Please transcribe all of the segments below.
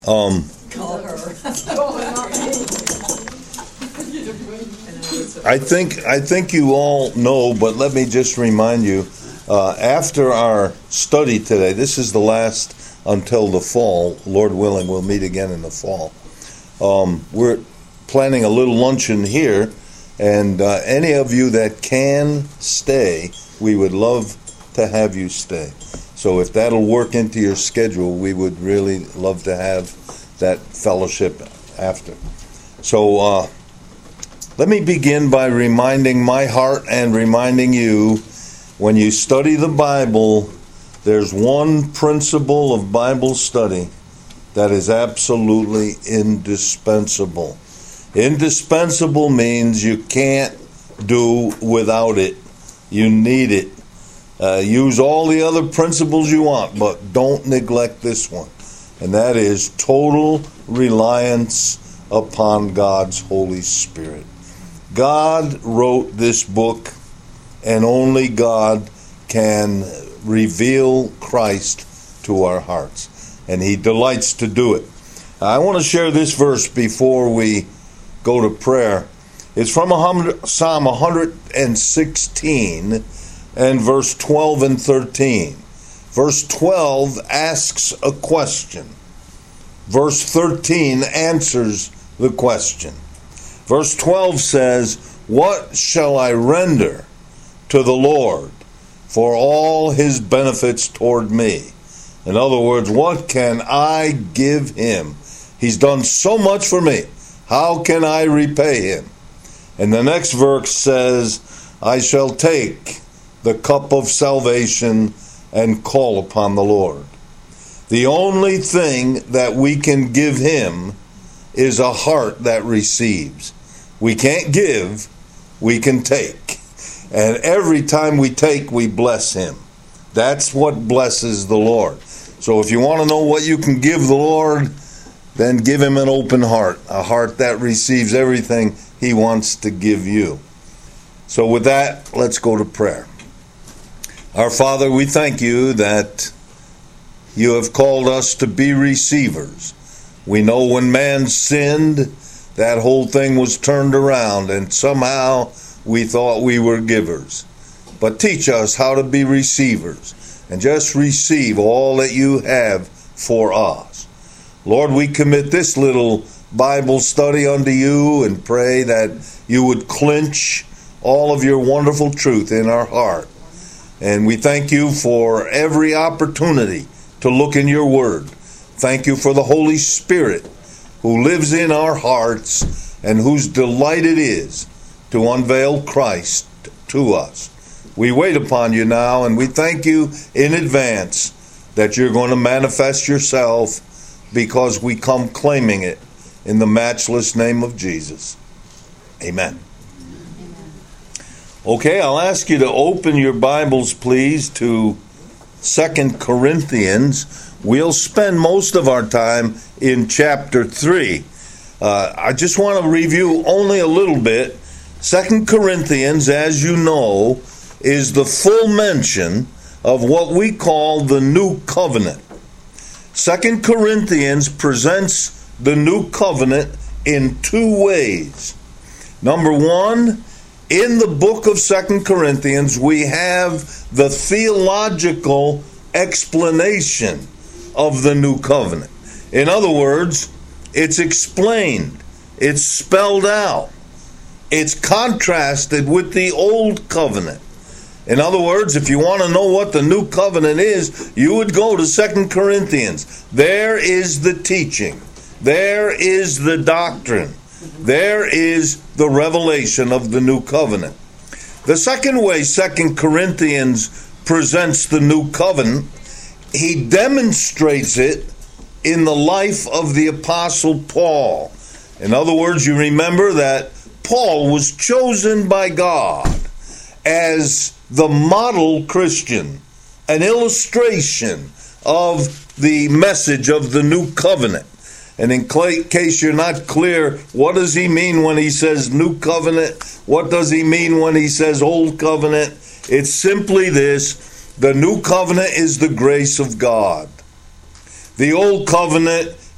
Call her. I think you all know, but let me just remind you, after our study today, this is the last until the fall. Lord willing, we'll meet again in the fall. We're planning a little luncheon here, and any of you that can stay, we would love to have you stay. So if that'll work into your schedule, we would really love to have that fellowship after. So let me begin by reminding my heart and reminding you, when you study the Bible, there's one principle of Bible study that is absolutely indispensable. Indispensable means you can't do without it. You need it. Use all the other principles you want, but don't neglect this one. And that is total reliance upon God's Holy Spirit. God wrote this book, and only God can reveal Christ to our hearts. And He delights to do it. I want to share this verse before we go to prayer. It's from Psalm 116 and verse 12 and 13. Verse 12 asks a question. Verse 13 answers the question. Verse 12 says, "What shall I render to the Lord for all His benefits toward me?" In other words, what can I give Him? He's done so much for me. How can I repay Him? And the next verse says, "I shall take the cup of salvation and call upon the Lord." The only thing that we can give Him is a heart that receives. We can't give, we can take. And every time we take, we bless Him. That's what blesses the Lord. So if you want to know what you can give the Lord, then give Him an open heart, a heart that receives everything He wants to give you. So with that, let's go to prayer. Our Father, we thank You that You have called us to be receivers. We know when man sinned, that whole thing was turned around, and somehow we thought we were givers. But teach us how to be receivers, and just receive all that You have for us. Lord, we commit this little Bible study unto You and pray that You would clinch all of Your wonderful truth in our heart. And we thank You for every opportunity to look in Your Word. Thank You for the Holy Spirit who lives in our hearts and whose delight it is to unveil Christ to us. We wait upon You now, and we thank You in advance that You're going to manifest Yourself, because we come claiming it in the matchless name of Jesus. Amen. Okay, I'll ask you to open your Bibles, please, to 2 Corinthians. We'll spend most of our time in chapter 3. I just want to review only a little bit. 2 Corinthians, as you know, is the full mention of what we call the New Covenant. 2 Corinthians presents the New Covenant in two ways. Number one, in the book of 2 Corinthians, we have the theological explanation of the New Covenant. In other words, it's explained, it's spelled out, it's contrasted with the Old Covenant. In other words, if you want to know what the New Covenant is, you would go to 2 Corinthians. There is the teaching. There is the doctrine. There is the revelation of the New Covenant. The second way 2 Corinthians presents the New Covenant, he demonstrates it in the life of the Apostle Paul. In other words, you remember that Paul was chosen by God as the model Christian, an illustration of the message of the New Covenant. And in case you're not clear, what does he mean when he says New Covenant? What does he mean when he says Old Covenant? It's simply this: the New Covenant is the grace of God. The Old Covenant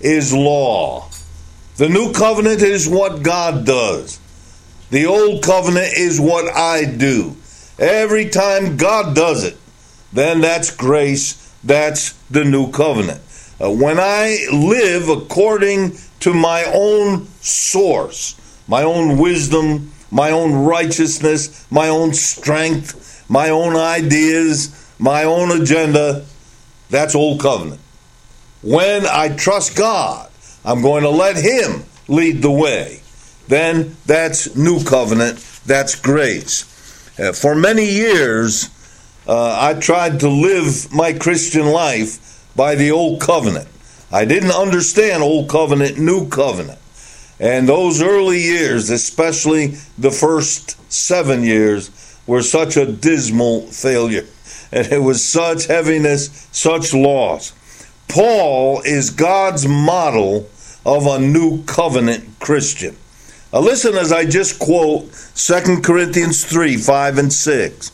is law. The new covenant is what God does. The old covenant is what I do. Every time God does it, then that's grace. That's the new covenant. When I live according to my own source, my own wisdom, my own righteousness, my own strength, my own ideas, my own agenda, that's old covenant. When I trust God, I'm going to let Him lead the way. Then that's new covenant, that's grace. For many years, I tried to live my Christian life by the old covenant. I didn't understand old covenant, new covenant. And those early years, especially the first 7 years, were such a dismal failure. And it was such heaviness, such loss. Paul is God's model of a new covenant Christian. Now listen as I just quote 2 Corinthians 3, 5 and 6.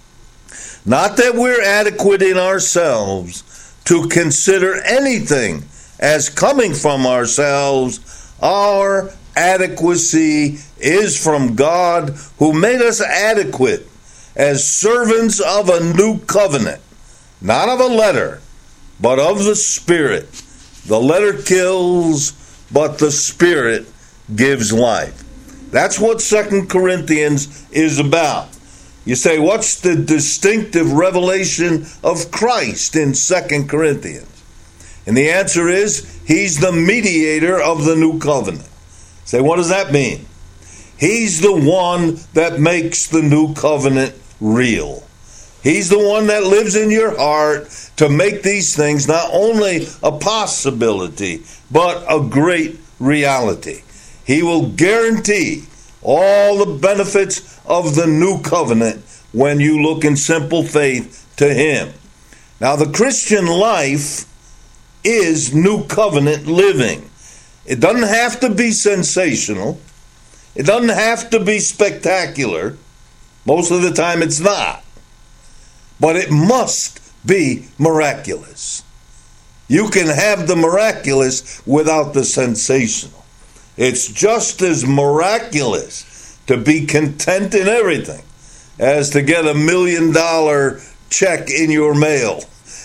Not that we're adequate in ourselves to consider anything as coming from ourselves. Our adequacy is from God, who made us adequate as servants of a new covenant, not of a letter, but of the Spirit. The letter kills, but the Spirit gives life. That's what 2 Corinthians is about. You say, what's the distinctive revelation of Christ in 2 Corinthians? And the answer is, He's the mediator of the new covenant. Say, what does that mean? He's the one that makes the new covenant real. He's the one that lives in your heart to make these things not only a possibility, but a great reality. He will guarantee all the benefits of the new covenant when you look in simple faith to Him. Now, the Christian life is new covenant living. It doesn't have to be sensational. It doesn't have to be spectacular. Most of the time it's not. But it must be miraculous. You can have the miraculous without the sensational. It's just as miraculous to be content in everything as to get $1 million check in your mail.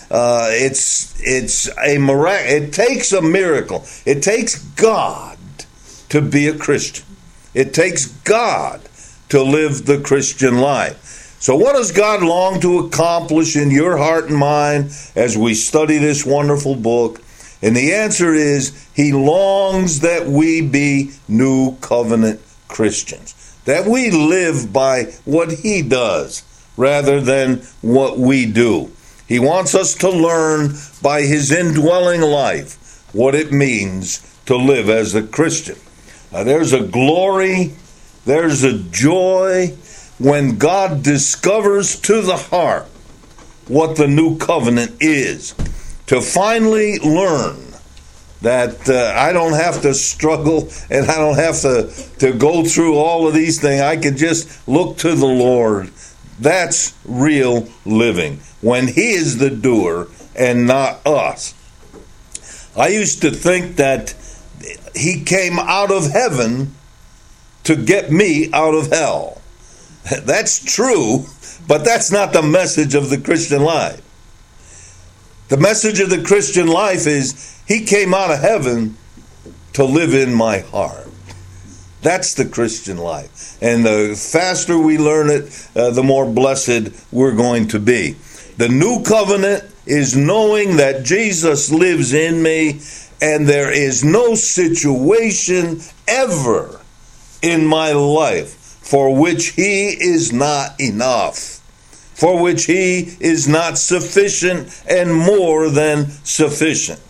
It's a miracle. It takes a miracle. It takes God to be a Christian. It takes God to live the Christian life. So what does God long to accomplish in your heart and mind as we study this wonderful book? And the answer is, He longs that we be new covenant Christians, that we live by what He does rather than what we do. He wants us to learn by His indwelling life what it means to live as a Christian. Now, there's a glory, there's a joy when God discovers to the heart what the new covenant is. To finally learn that I don't have to struggle and I don't have to go through all of these things. I can just look to the Lord. That's real living, when He is the doer and not us. I used to think that He came out of heaven to get me out of hell. That's true, but that's not the message of the Christian life. The message of the Christian life is He came out of heaven to live in my heart. That's the Christian life. And the faster we learn it, the more blessed we're going to be. The new covenant is knowing that Jesus lives in me, and there is no situation ever in my life for which He is not enough, for which He is not sufficient and more than sufficient.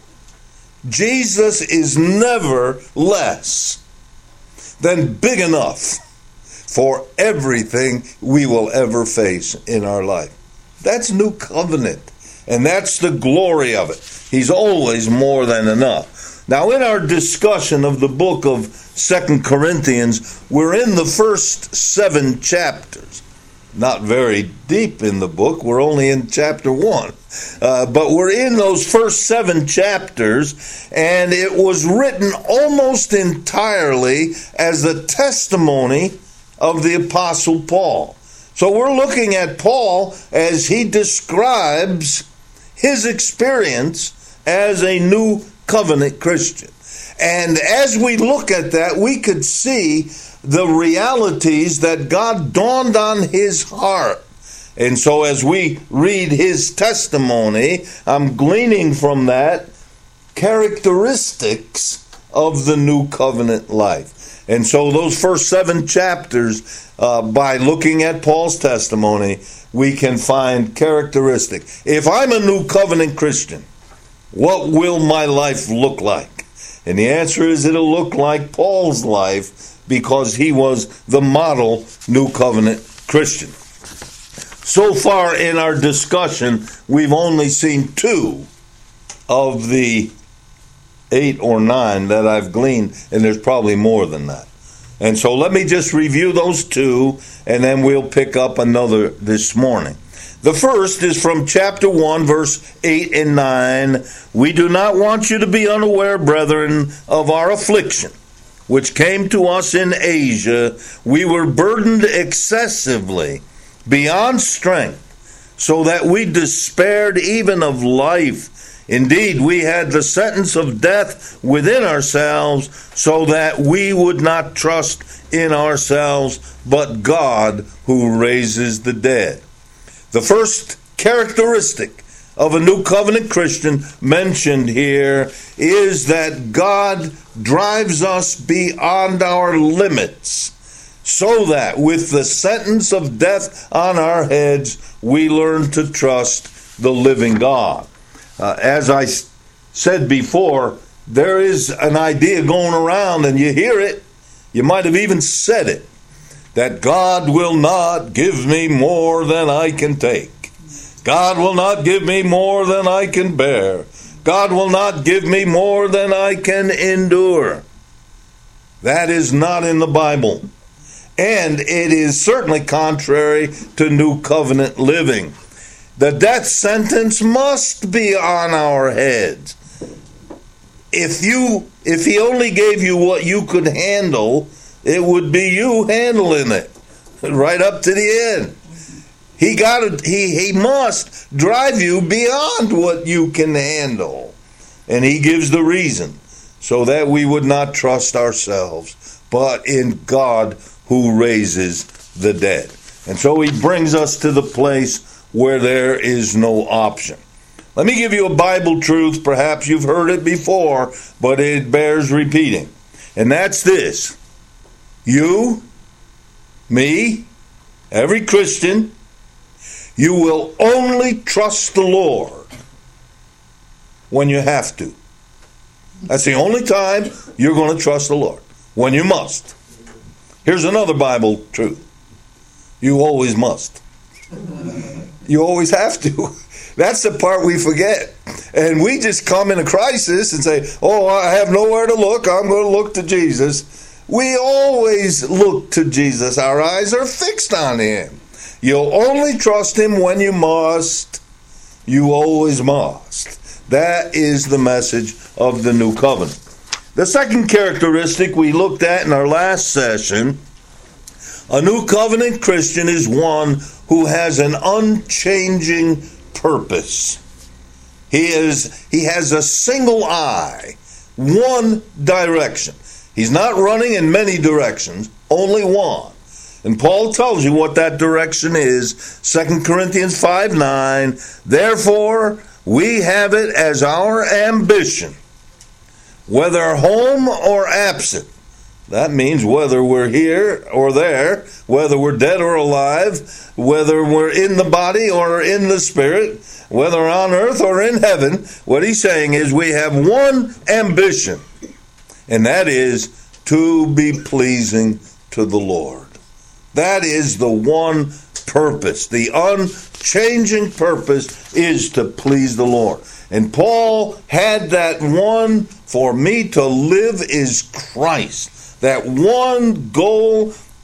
Jesus is never less than big enough for everything we will ever face in our life. That's new covenant, and that's the glory of it. He's always more than enough. Now, in our discussion of the book of 2 Corinthians, we're in the first 7 chapters. not very deep in the book. We're only in chapter 1. But we're in those first 7 chapters, and it was written almost entirely as a testimony of the Apostle Paul. So we're looking at Paul as he describes his experience as a new covenant Christian. And as we look at that, we could see the realities that God dawned on his heart. And so as we read his testimony, I'm gleaning from that characteristics of the new covenant life. And so those first 7 chapters, by looking at Paul's testimony, we can find characteristic. If I'm a new covenant Christian, what will my life look like? And the answer is it'll look like Paul's life, because he was the model new covenant Christian. So far in our discussion, we've only seen 2 of the 8 or 9 that I've gleaned, and there's probably more than that. And so let me just review those 2, and then we'll pick up another this morning. The first is from chapter 1, verse 8 and 9. We do not want you to be unaware, brethren, of our affliction, which came to us in Asia. We were burdened excessively, beyond strength, so that we despaired even of life. Indeed, we had the sentence of death within ourselves, so that we would not trust in ourselves, but God who raises the dead. The first characteristic of a new covenant Christian mentioned here is that God drives us beyond our limits, so that with the sentence of death on our heads, we learn to trust the living God. As I said before, there is an idea going around, and you hear it, you might have even said it, that God will not give me more than I can take. God will not give me more than I can bear. God will not give me more than I can endure. That is not in the Bible. And it is certainly contrary to new covenant living. The death sentence must be on our heads. If he only gave you what you could handle, it would be you handling it right up to the end. He must drive you beyond what you can handle. And he gives the reason, so that we would not trust ourselves, but in God who raises the dead. And so he brings us to the place where there is no option. Let me give you a Bible truth. Perhaps you've heard it before, but it bears repeating. And that's this. You, me, every Christian, you will only trust the Lord when you have to. That's the only time you're going to trust the Lord, when you must. Here's another Bible truth. You always must. You always have to. That's the part we forget. And we just come in a crisis and say, oh, I have nowhere to look. I'm going to look to Jesus. We always look to Jesus. Our eyes are fixed on him. You'll only trust him when you must. You always must. That is the message of the new covenant. The second characteristic we looked at in our last session, a new covenant Christian is one who has an unchanging purpose. He has a single eye, one direction. He's not running in many directions, only one. And Paul tells you what that direction is. 2 Corinthians 5:9. Therefore, we have it as our ambition, whether home or absent. That means whether we're here or there, whether we're dead or alive, whether we're in the body or in the spirit, whether on earth or in heaven. What he's saying is we have one ambition, and that is to be pleasing to the Lord. That is the one purpose. The unchanging purpose is to please the Lord. And Paul had that one, for me to live is Christ. That one goal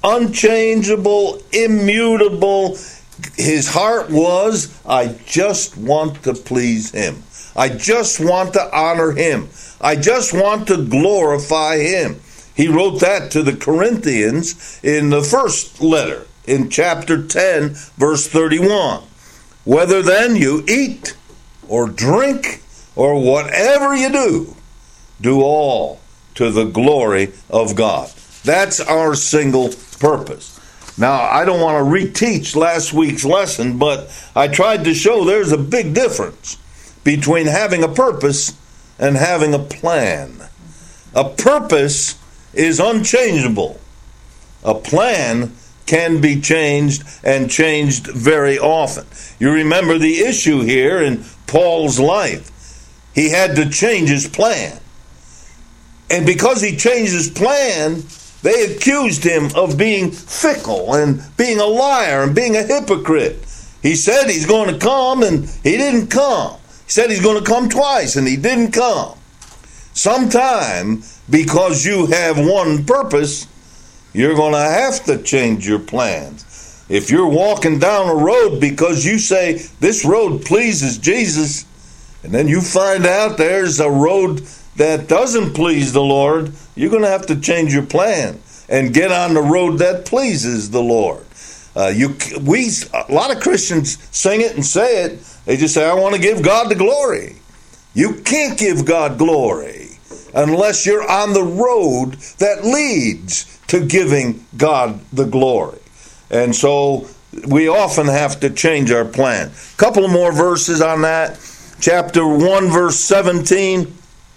unchangeable, immutable. His heart was, I just want to please him. I just want to honor him. I just want to glorify him. He wrote that to the Corinthians in the first letter, in chapter 10, verse 31. Whether then you eat or drink or whatever you do all to the glory of God. That's our single purpose. Now, I don't want to reteach last week's lesson, but I tried to show there's a big difference between having a purpose and having a plan. A purpose is unchangeable. A plan can be changed and changed very often. You remember the issue here in Paul's life. He had to change his plan. And because he changed his plan, they accused him of being fickle and being a liar and being a hypocrite. He said he's going to come and he didn't come. He said he's going to come twice and he didn't come. Sometime, because you have one purpose, you're going to have to change your plans. If you're walking down a road because you say this road pleases Jesus, and then you find out there's a road that doesn't please the Lord, you're going to have to change your plan and get on the road that pleases the Lord. A lot of Christians sing it and say it. They just say, I want to give God the glory. You can't give God glory unless you're on the road that leads to giving God the glory. And so we often have to change our plan. A couple more verses on that. Chapter 1, verse 17.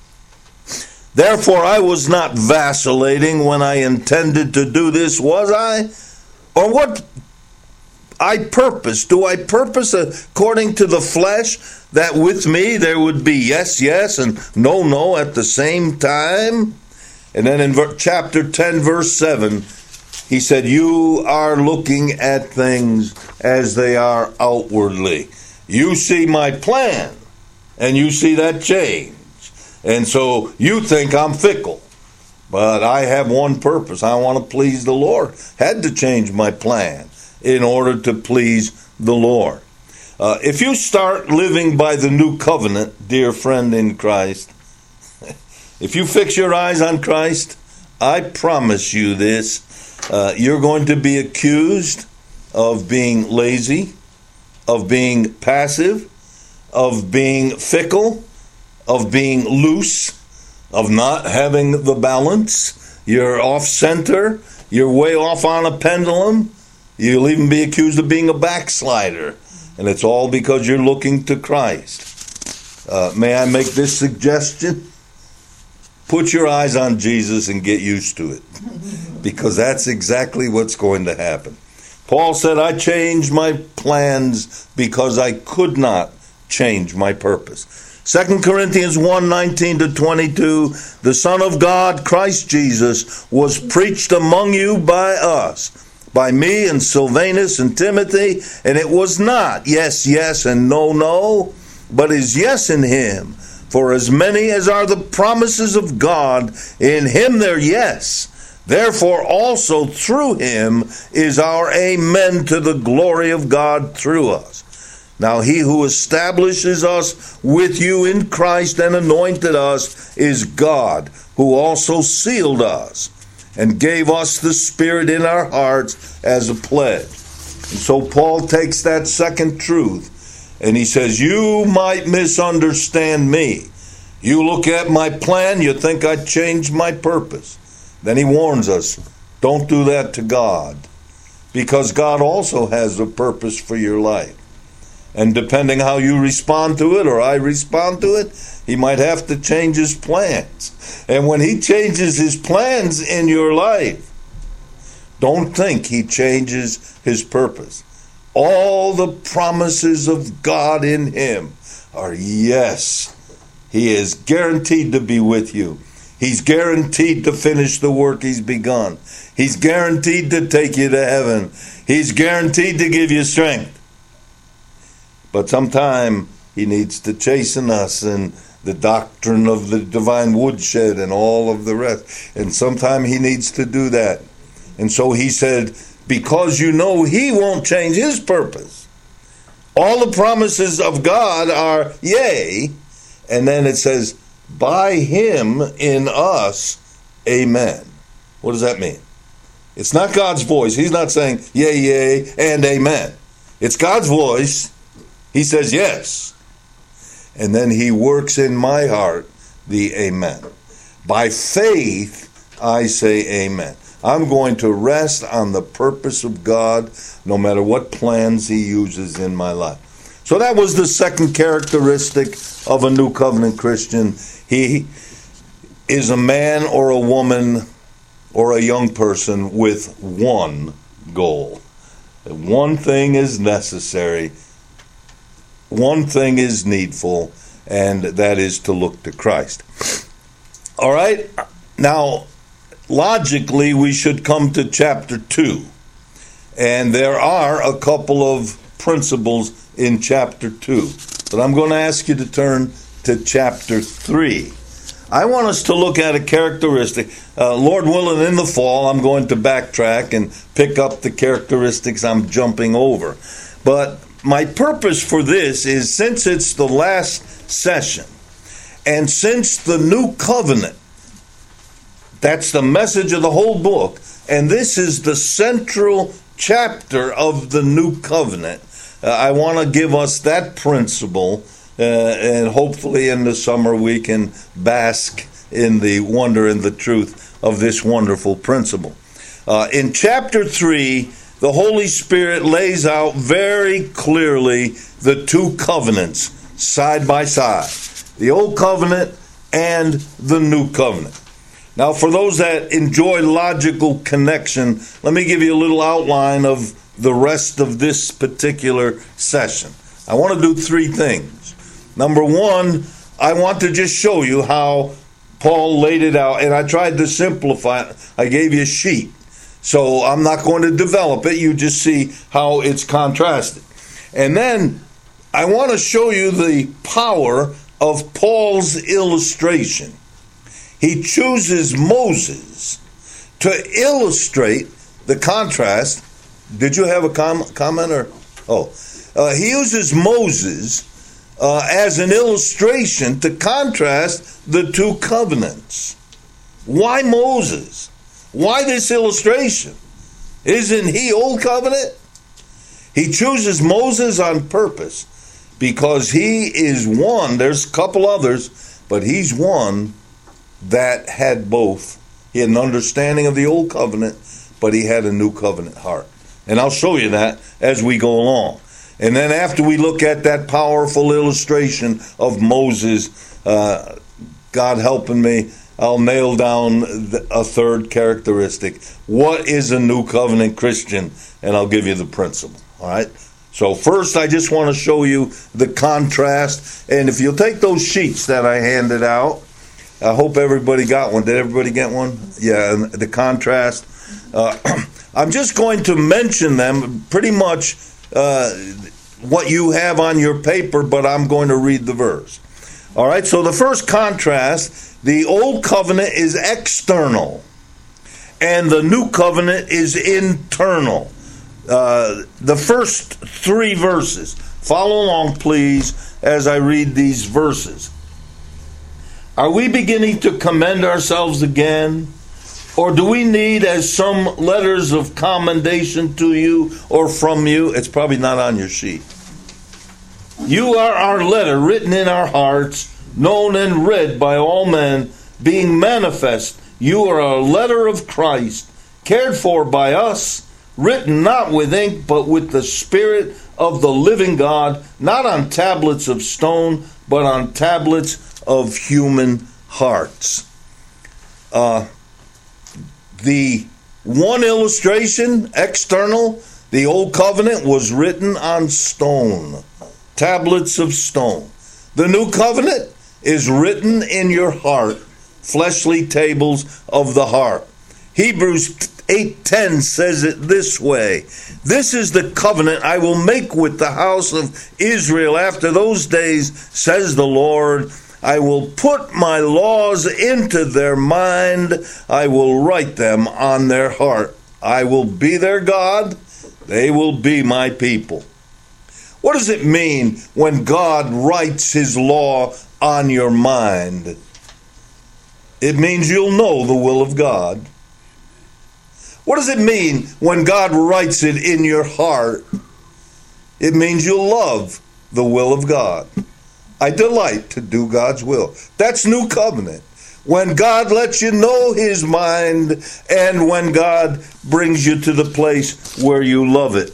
Therefore I was not vacillating when I intended to do this, was I? Or what I purpose? Do I purpose according to the flesh that with me there would be yes, yes, and no, no at the same time? And then in chapter 10, verse 7, he said, you are looking at things as they are outwardly. You see my plan, and you see that change. And so you think I'm fickle. But I have one purpose. I want to please the Lord. Had to change my plan in order to please the Lord. If you start living by the new covenant, dear friend in Christ, if you fix your eyes on Christ, I promise you this, you're going to be accused of being lazy, of being passive, of being fickle, of being loose, of not having the balance. You're off center. You're way off on a pendulum. You'll even be accused of being a backslider. And it's all because you're looking to Christ. May I make this suggestion? Put your eyes on Jesus and get used to it. Because that's exactly what's going to happen. Paul said, I changed my plans because I could not change my purpose. 2 Corinthians 1:19-22, the Son of God, Christ Jesus, was preached among you by us, by me and Silvanus and Timothy, and it was not yes, yes, and no, no, but is yes in him. For as many as are the promises of God, in him they're yes. Therefore also through him is our amen to the glory of God through us. Now he who establishes us with you in Christ and anointed us is God, who also sealed us and gave us the Spirit in our hearts as a pledge. And so Paul takes that second truth and he says, you might misunderstand me. You look at my plan, you think I changed my purpose. Then he warns us, don't do that to God, because God also has a purpose for your life. And depending how you respond to it or I respond to it, he might have to change his plans. And when he changes his plans in your life, don't think he changes his purpose. All the promises of God in him are yes. He is guaranteed to be with you. He's guaranteed to finish the work he's begun. He's guaranteed to take you to heaven. He's guaranteed to give you strength. But sometime he needs to chasten us and the doctrine of the divine woodshed and all of the rest. And sometime he needs to do that And so he said, because you know he won't change his purpose. All the promises of God are yea. And then it says, by him in us, amen. What does that mean? It's not God's voice. He's not saying yea, yea, and amen. It's God's voice. He says yes. And then he works in my heart the amen. By faith, I say amen. I'm going to rest on the purpose of God, no matter what plans he uses in my life. So that was the second characteristic of a New Covenant Christian. He is a man or a woman or a young person with one goal. One thing is necessary. One thing is needful, and that is to look to Christ. All right? Now, logically, we should come to chapter 2. And there are a couple of principles in chapter 2. But I'm going to ask you to turn to chapter 3. I want us to look at a characteristic. Lord willing, in the fall, I'm going to backtrack and pick up the characteristics I'm jumping over. But my purpose for this is, since it's the last session, and since the New Covenant, that's the message of the whole book, and this is the central chapter of the New Covenant, I want to give us that principle, and hopefully in the summer we can bask in the wonder and the truth of this wonderful principle. In chapter 3, the Holy Spirit lays out very clearly the two covenants side by side, the Old Covenant and the New Covenant. Now, for those that enjoy logical connection, let me give you a little outline of the rest of this particular session. I want to do three things. Number one, I want to just show you how Paul laid it out, and I tried to simplify it. I gave you a sheet, so I'm not going to develop it. You just see how it's contrasted. And then I want to show you the power of Paul's illustration. He chooses Moses to illustrate the contrast. Did you have a comment? He uses Moses as an illustration to contrast the two covenants. Why Moses? Why this illustration? Isn't he Old Covenant? He chooses Moses on purpose because he is one. There's a couple others, but he's one that had both. He had an understanding of the Old Covenant, but he had a New Covenant heart. And I'll show you that as we go along. And then after we look at that powerful illustration of Moses, God helping me, I'll nail down a third characteristic. What is a New Covenant Christian? And I'll give you the principle. All right? So first, I just want to show you the contrast. And if you'll take those sheets that I handed out, I hope everybody got one. Did everybody get one? Yeah, and the contrast. I'm just going to mention them, pretty much what you have on your paper, but I'm going to read the verse. All right, so the first contrast, the Old Covenant is external, and the New Covenant is internal. The first three verses. Follow along, please, as I read these verses. Are we beginning to commend ourselves again? Or do we need, as some letters of commendation to you or from you? It's probably not on your sheet. You are our letter, written in our hearts, known and read by all men, being manifest. You are a letter of Christ, cared for by us, written not with ink, but with the Spirit of the living God, not on tablets of stone, but on tablets of human hearts. The one illustration, external, the Old Covenant was written on stone, tablets of stone. The New Covenant is written in your heart, fleshly tables of the heart. Hebrews 8:10 says it this way: this is the covenant I will make with the house of Israel after those days, says the Lord. I will put my laws into their mind. I will write them on their heart. I will be their God. They will be my people. What does it mean when God writes his law on your mind? It means you'll know the will of God. What does it mean when God writes it in your heart? It means you'll love the will of God. I delight to do God's will. That's new covenant. When God lets you know his mind and when God brings you to the place where you love it.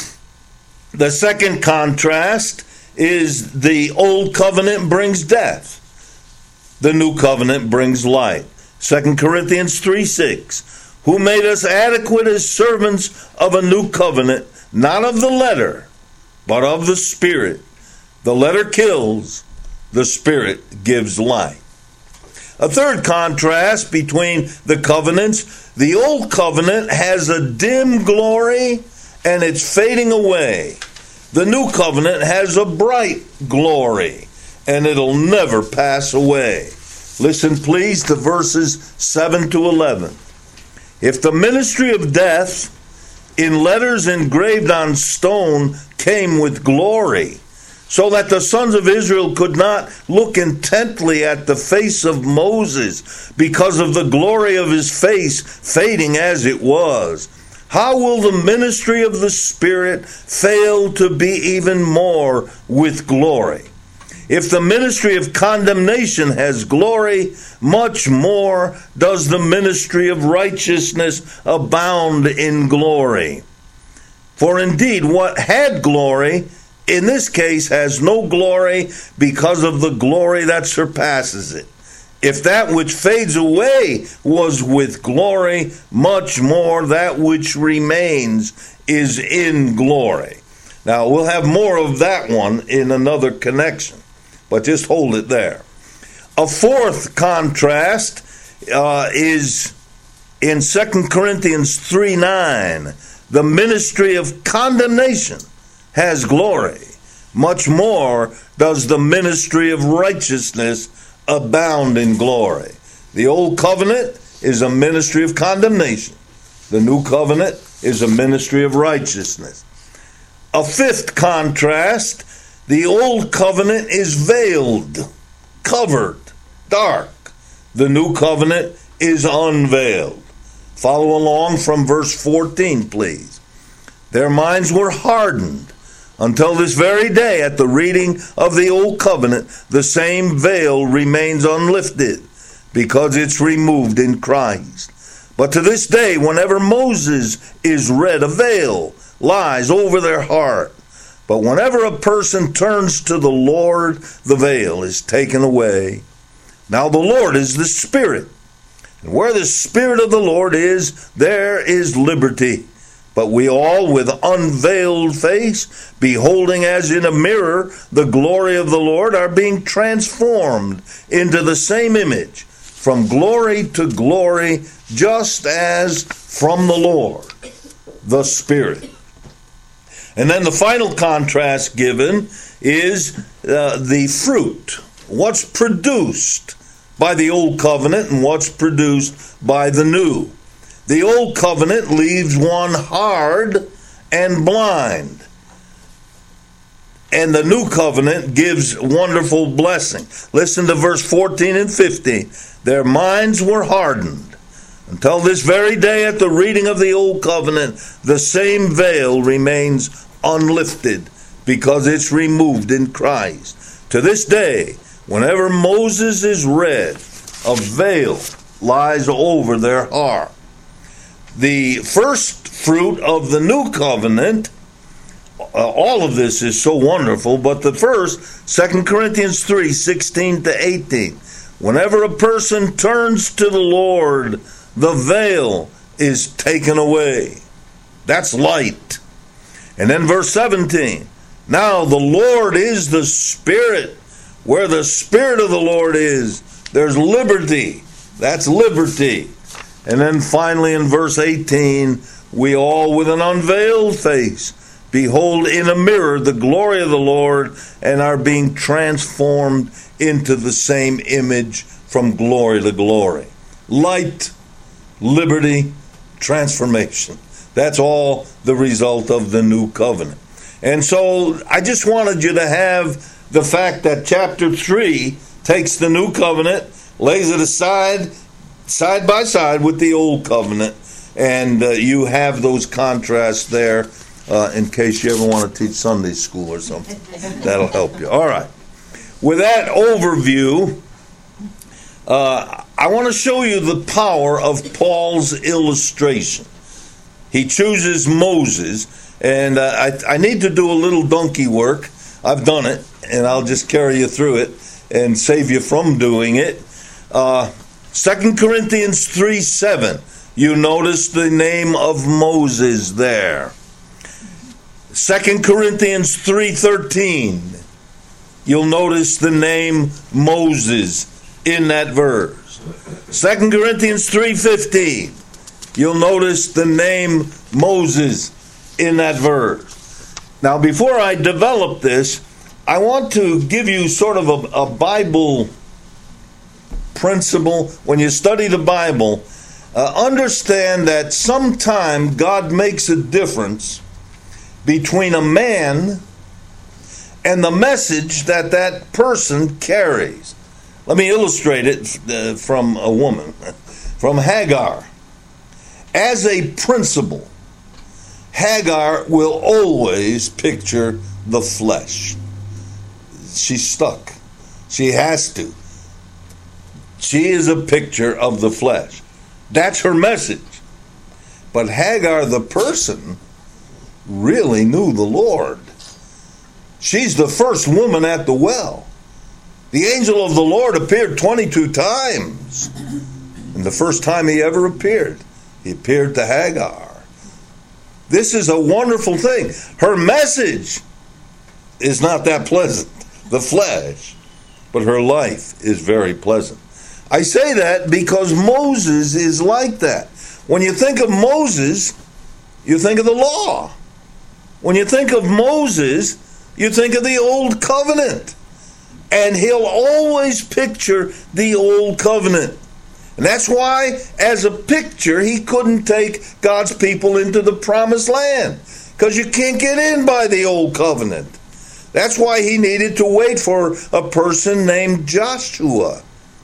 The second contrast is the old covenant brings death. The new covenant brings light. 2 Corinthians 3:6. Who made us adequate as servants of a new covenant, not of the letter, but of the Spirit. The letter kills, the Spirit gives life. A third contrast between the covenants, the old covenant has a dim glory and it's fading away. The new covenant has a bright glory and it'll never pass away. Listen please to verses 7 to 11. If the ministry of death in letters engraved on stone came with glory, so that the sons of Israel could not look intently at the face of Moses because of the glory of his face fading as it was, how will the ministry of the Spirit fail to be even more with glory? If the ministry of condemnation has glory, much more does the ministry of righteousness abound in glory. For indeed, what had glory, in this case, has no glory because of the glory that surpasses it. If that which fades away was with glory, much more that which remains is in glory. Now, we'll have more of that one in another connection, but just hold it there. A fourth contrast is in 2 Corinthians 3:9. The ministry of condemnation has glory. Much more does the ministry of righteousness abound in glory. The old covenant is a ministry of condemnation. The new covenant is a ministry of righteousness. A fifth contrast, the old covenant is veiled, covered, dark. The new covenant is unveiled. Follow along from verse 14, please. Their minds were hardened. Until this very day, at the reading of the old covenant, the same veil remains unlifted because it's removed in Christ. But to this day, whenever Moses is read, a veil lies over their heart. But whenever a person turns to the Lord, the veil is taken away. Now the Lord is the Spirit. And where the Spirit of the Lord is, there is liberty. But we all, with unveiled face, beholding as in a mirror the glory of the Lord, are being transformed into the same image, from glory to glory, just as from the Lord, the Spirit. And then the final contrast given is the fruit. What's produced by the old covenant and what's produced by the new. The old covenant leaves one hard and blind. And the new covenant gives wonderful blessing. Listen to verse 14 and 15. Their minds were hardened. Until this very day at the reading of the old covenant, the same veil remains unlifted because it's removed in Christ. To this day, whenever Moses is read, a veil lies over their heart. The first fruit of the new covenant, all of this is so wonderful, but the first, 2 Corinthians 3, 16 to 18. Whenever a person turns to the Lord, the veil is taken away. That's light. And then verse 17. Now the Lord is the Spirit. Where the Spirit of the Lord is, there's liberty. That's liberty. And then finally in verse 18, we all with an unveiled face behold in a mirror the glory of the Lord and are being transformed into the same image from glory to glory. Light, liberty, transformation. That's all the result of the new covenant. And so I just wanted you to have the fact that chapter 3 takes the new covenant, lays it aside, side by side with the old covenant, and you have those contrasts there in case you ever want to teach Sunday school or something. That'll help you. All right. With that overview, I want to show you the power of Paul's illustration. He chooses Moses, and I need to do a little donkey work. I've done it, and I'll just carry you through it and save you from doing it. 2 Corinthians 3:7. You notice the name of Moses there. 2 Corinthians 3:13. You'll notice the name Moses in that verse. 2 Corinthians 3:15. You'll notice the name Moses in that verse. Now, before I develop this, I want to give you sort of a Bible principle. When you study the Bible, understand that sometime God makes a difference between a man and the message that that person carries. Let me illustrate it from a woman, from Hagar. As a principle, Hagar will always picture the flesh. She's stuck. She has to. She is a picture of the flesh. That's her message. But Hagar, the person, really knew the Lord. She's the first woman at the well. The angel of the Lord appeared 22 times. And the first time he ever appeared, he appeared to Hagar. This is a wonderful thing. Her message is not that pleasant, the flesh, but her life is very pleasant. I say that because Moses is like that. When you think of Moses, you think of the law. When you think of Moses, you think of the old covenant. And he'll always picture the old covenant. And that's why, as a picture, he couldn't take God's people into the promised land. Because you can't get in by the old covenant. That's why he needed to wait for a person named Joshua.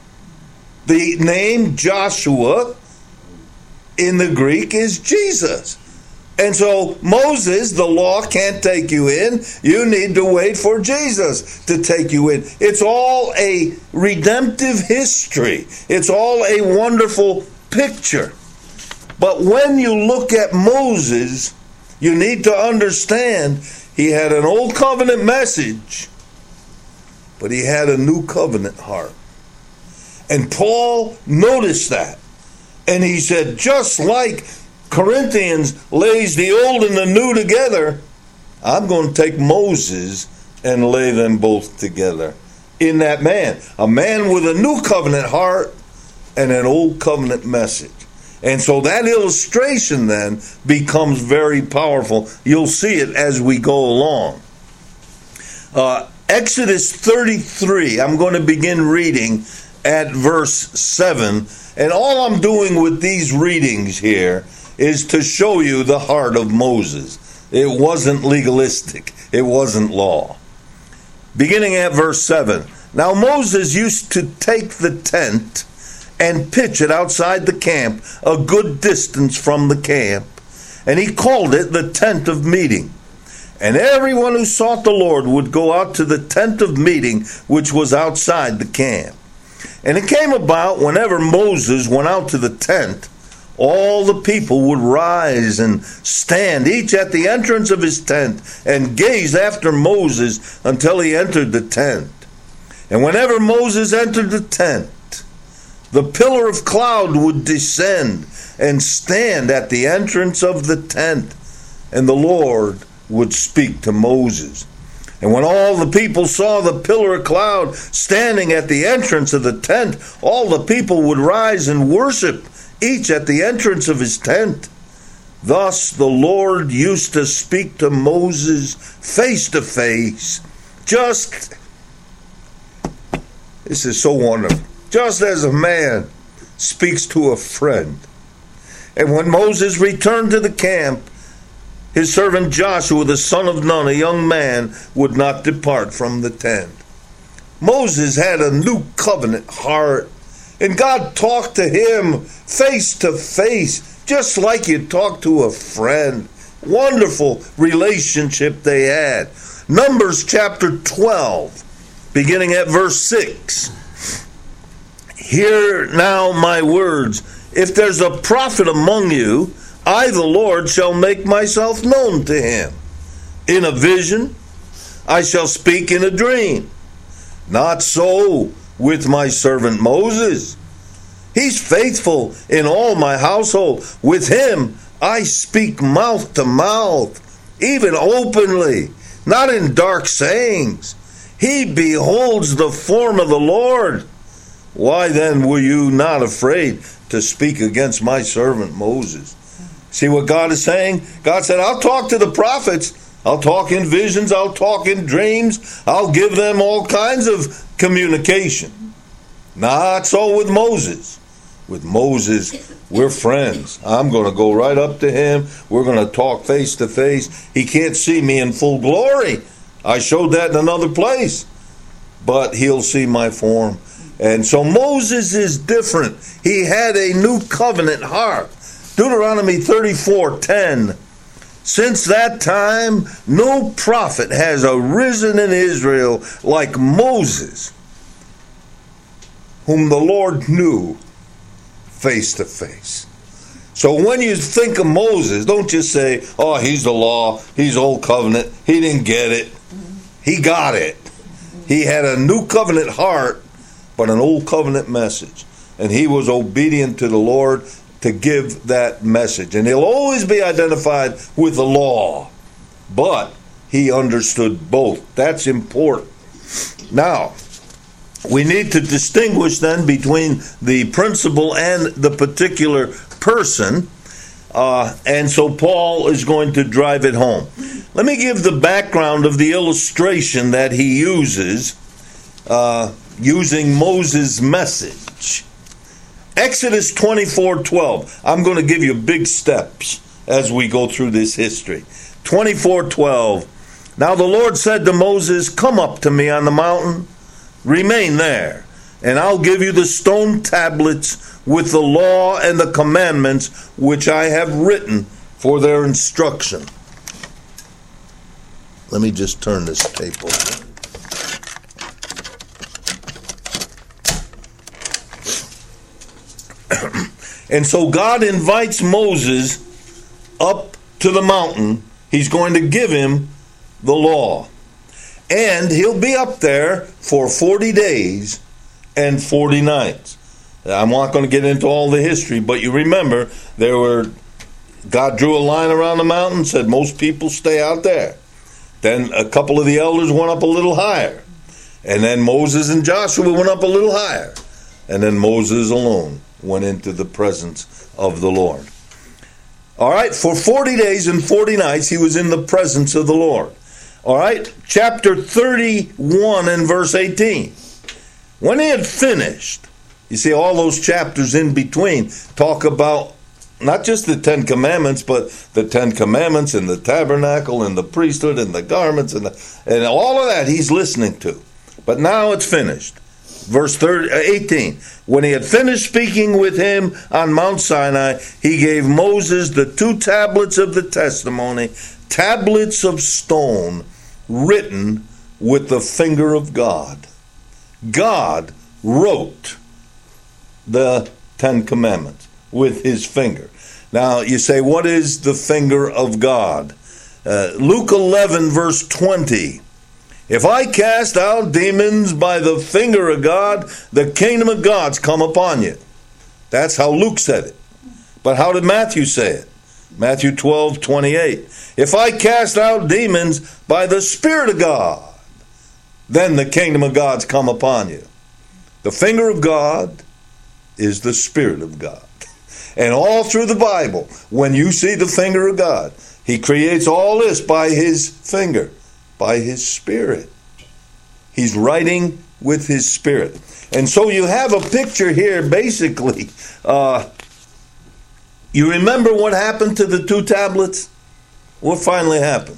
The name Joshua in the Greek is Jesus. And so Moses, the law can't take you in. You need to wait for Jesus to take you in. It's all a redemptive history. It's all a wonderful picture. But when you look at Moses, you need to understand he had an old covenant message, but he had a new covenant heart. And Paul noticed that. And he said, just like Corinthians lays the old and the new together, I'm going to take Moses and lay them both together in that man. A man with a new covenant heart and an old covenant message. And so that illustration then becomes very powerful. You'll see it as we go along. Exodus 33, I'm going to begin reading at verse 7. And all I'm doing with these readings here is to show you the heart of Moses. It wasn't legalistic. It wasn't law. Beginning at verse 7. Now Moses used to take the tent and pitch it outside the camp, a good distance from the camp. And he called it the tent of meeting. And everyone who sought the Lord would go out to the tent of meeting, which was outside the camp. And it came about whenever Moses went out to the tent, all the people would rise and stand, each at the entrance of his tent, and gaze after Moses until he entered the tent. And whenever Moses entered the tent, the pillar of cloud would descend and stand at the entrance of the tent, and the Lord would speak to Moses. And when all the people saw the pillar of cloud standing at the entrance of the tent, all the people would rise and worship, each at the entrance of his tent. Thus the Lord used to speak to Moses face to face. This is so wonderful. Just as a man speaks to a friend. And when Moses returned to the camp, his servant Joshua, the son of Nun, a young man, would not depart from the tent. Moses had a new covenant heart, and God talked to him face to face, just like you talk to a friend. Wonderful relationship they had. Numbers chapter 12, beginning at verse 6. Hear now my words. If there's a prophet among you, I, the Lord, shall make myself known to him. In a vision, I shall speak in a dream. Not so with my servant Moses. He's faithful in all my household. With him I speak mouth to mouth, even openly, not in dark sayings. He beholds the form of the Lord. Why then were you not afraid to speak against my servant Moses? See what God is saying? God said, I'll talk to the prophets. I'll talk in visions. I'll talk in dreams. I'll give them all kinds of communication. Not so with Moses. With Moses, we're friends. I'm going to go right up to him. We're going to talk face to face. He can't see me in full glory. I showed that in another place. But he'll see my form. And so Moses is different. He had a new covenant heart. Deuteronomy 34:10. Since that time, no prophet has arisen in Israel like Moses, whom the Lord knew face to face. So when you think of Moses, don't just say, oh, he's the law, he's old covenant, he didn't get it. He got it. He had a new covenant heart, but an old covenant message. And he was obedient to the Lord to give that message. And he'll always be identified with the law. But he understood both. That's important. Now, we need to distinguish then between the principle and the particular person. And so Paul is going to drive it home. Let me give the background of the illustration that he uses, using Moses' message. Exodus 24:12. I'm going to give you big steps as we go through this history. 24:12. Now the Lord said to Moses, come up to me on the mountain, remain there, and I'll give you the stone tablets with the law and the commandments which I have written for their instruction. Let me just turn this tape over. And so God invites Moses up to the mountain. He's going to give him the law. And he'll be up there for 40 days and 40 nights. I'm not going to get into all the history, but you remember God drew a line around the mountain and said most people stay out there. Then a couple of the elders went up a little higher. And then Moses and Joshua went up a little higher. And then Moses alone went into the presence of the Lord. All right, for 40 days and 40 nights, he was in the presence of the Lord. All right, chapter 31 and verse 18. When he had finished, you see all those chapters in between talk about not just the 10 Commandments, but the 10 Commandments and the tabernacle and the priesthood and the garments and all of that he's listening to. But now it's finished. Verse 18, when he had finished speaking with him on Mount Sinai, he gave Moses the 2 tablets of the testimony, tablets of stone, written with the finger of God. God wrote the 10 Commandments with his finger. Now, you say, what is the finger of God? Luke 11, verse 20. If I cast out demons by the finger of God, the kingdom of God's come upon you. That's how Luke said it. But how did Matthew say it? Matthew 12:28. If I cast out demons by the Spirit of God, then the kingdom of God's come upon you. The finger of God is the Spirit of God. And all through the Bible, when you see the finger of God, he creates all this by his finger. By his Spirit. He's writing with his Spirit. And so you have a picture here, basically, You remember what happened to the 2 tablets? What finally happened?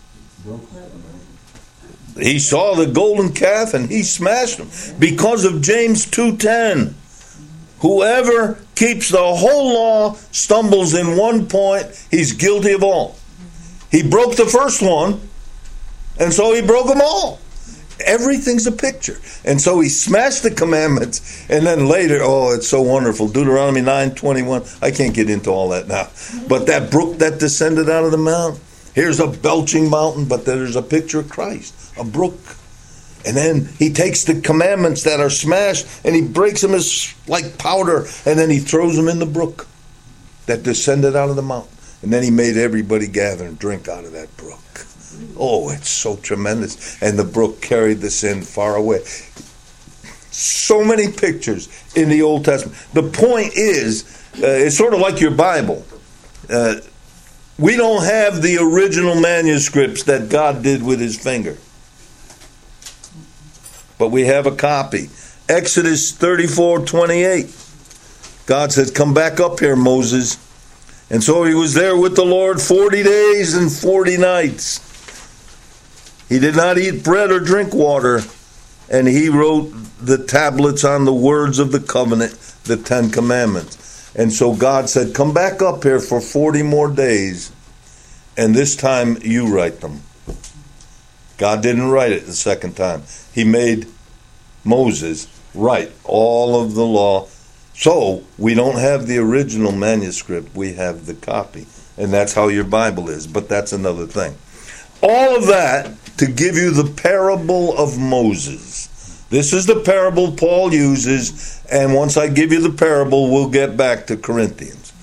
He saw the golden calf and he smashed them. Because of James 2:10. Whoever keeps the whole law stumbles in one point, he's guilty of all. He broke the first one, and so he broke them all. Everything's a picture. And so he smashed the commandments, and then later, oh, it's so wonderful, Deuteronomy 9:21. I can't get into all that now. But that brook that descended out of the mount, here's a belching mountain, but there's a picture of Christ, a brook. And then he takes the commandments that are smashed and he breaks them as like powder, and then he throws them in the brook that descended out of the mountain. And then he made everybody gather and drink out of that brook. Oh, it's so tremendous. And the brook carried the sin far away. So many pictures in the Old Testament. The point is, it's sort of like your Bible. We don't have the original manuscripts that God did with his finger. But we have a copy. Exodus 34:28. God says, come back up here, Moses. And so he was there with the Lord 40 days and 40 nights. He did not eat bread or drink water. And he wrote the tablets on the words of the covenant, the 10 commandments. And so God said, come back up here for 40 more days. And this time you write them. God didn't write it the second time. He made Moses write all of the law. So we don't have the original manuscript. We have the copy. And that's how your Bible is. But that's another thing. All of that to give you the parable of Moses. This is the parable Paul uses. And once I give you the parable, we'll get back to Corinthians.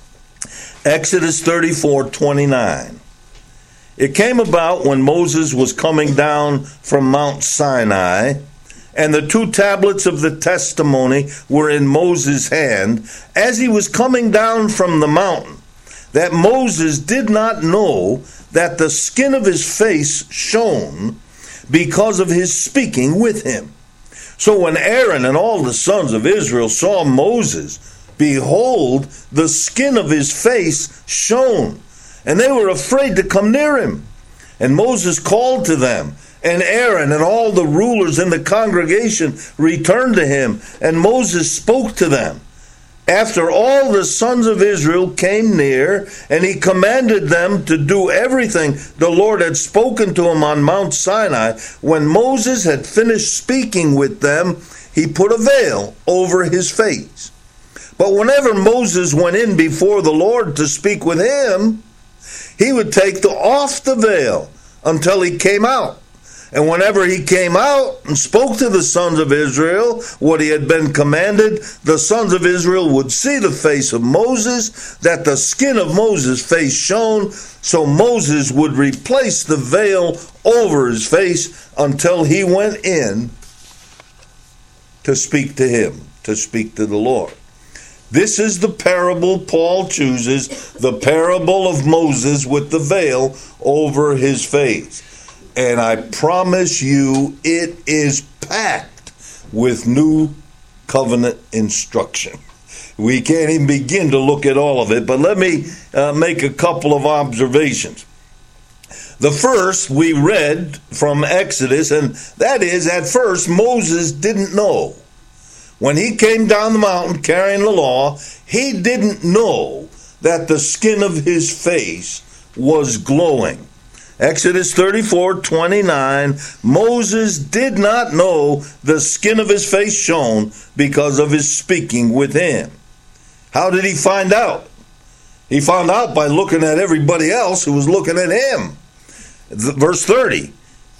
Exodus 34:29. It came about when Moses was coming down from Mount Sinai, and the 2 tablets of the testimony were in Moses' hand, as he was coming down from the mountain, that Moses did not know that the skin of his face shone because of his speaking with him. So when Aaron and all the sons of Israel saw Moses, behold, the skin of his face shone, and they were afraid to come near him. And Moses called to them, and Aaron and all the rulers in the congregation returned to him, and Moses spoke to them. After all the sons of Israel came near, and he commanded them to do everything the Lord had spoken to him on Mount Sinai, when Moses had finished speaking with them, he put a veil over his face. But whenever Moses went in before the Lord to speak with him, he would take off the veil until he came out. And whenever he came out and spoke to the sons of Israel what he had been commanded, the sons of Israel would see the face of Moses, that the skin of Moses' face shone, so Moses would replace the veil over his face until he went in to speak to him, to speak to the Lord. This is the parable Paul chooses, the parable of Moses with the veil over his face. And I promise you, it is packed with new covenant instruction. We can't even begin to look at all of it, but let me make a couple of observations. The first we read from Exodus, and that is, at first Moses didn't know. When he came down the mountain carrying the law, he didn't know that the skin of his face was glowing. Exodus 34:29, Moses did not know the skin of his face shone because of his speaking with him. How did he find out? He found out by looking at everybody else who was looking at him. Verse 30,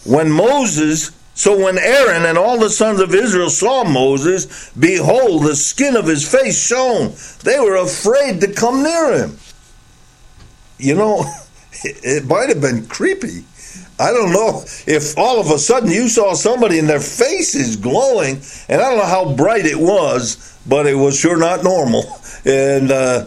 So when Aaron and all the sons of Israel saw Moses, behold, the skin of his face shone. They were afraid to come near him. You know, it might have been creepy. I don't know if all of a sudden you saw somebody and their face is glowing, and I don't know how bright it was, but it was sure not normal. And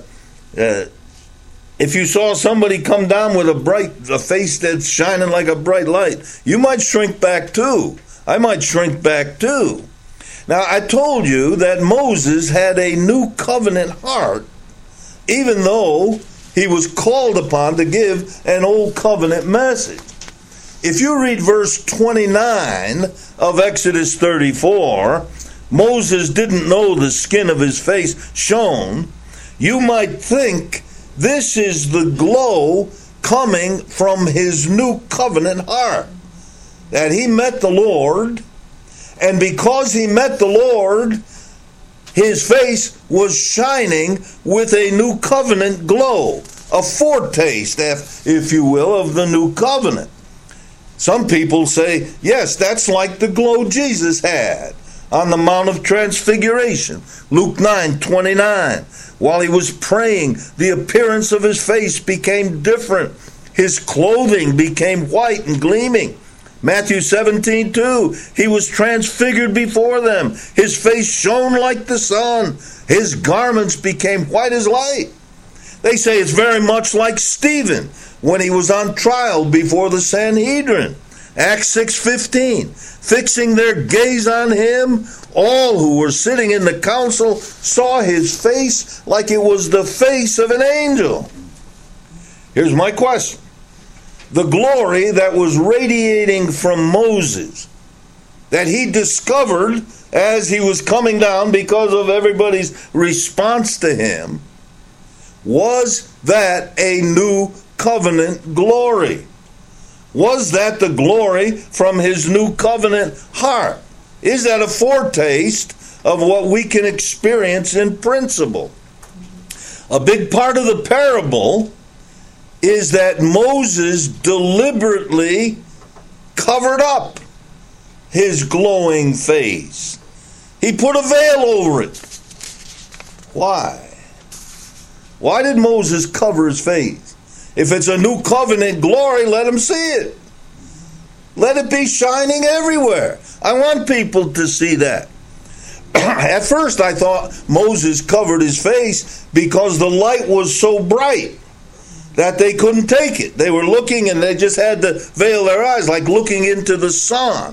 if you saw somebody come down with a face that's shining like a bright light, you might shrink back too. I might shrink back too. Now, I told you that Moses had a new covenant heart even though he was called upon to give an old covenant message. If you read verse 29 of Exodus 34, Moses didn't know the skin of his face shone. You might think this is the glow coming from his new covenant heart. That he met the Lord, and because he met the Lord, his face was shining with a new covenant glow, a foretaste, if you will, of the new covenant. Some people say, yes, that's like the glow Jesus had on the Mount of Transfiguration. Luke 9:29. While he was praying, the appearance of his face became different. His clothing became white and gleaming. Matthew 17:2. He was transfigured before them. His face shone like the sun. His garments became white as light. They say it's very much like Stephen when he was on trial before the Sanhedrin. Acts 6:15. Fixing their gaze on him, all who were sitting in the council saw his face like it was the face of an angel. Here's my question. The glory that was radiating from Moses, that he discovered as he was coming down because of everybody's response to him, was that a new covenant glory? Was that the glory from his new covenant heart? Is that a foretaste of what we can experience in principle? A big part of the parable is that Moses deliberately covered up his glowing face. He put a veil over it. Why? Why did Moses cover his face? If it's a new covenant glory, let him see it. Let it be shining everywhere. I want people to see that. At first I thought Moses covered his face because the light was so bright that they couldn't take it. They were looking and they just had to veil their eyes, like looking into the sun.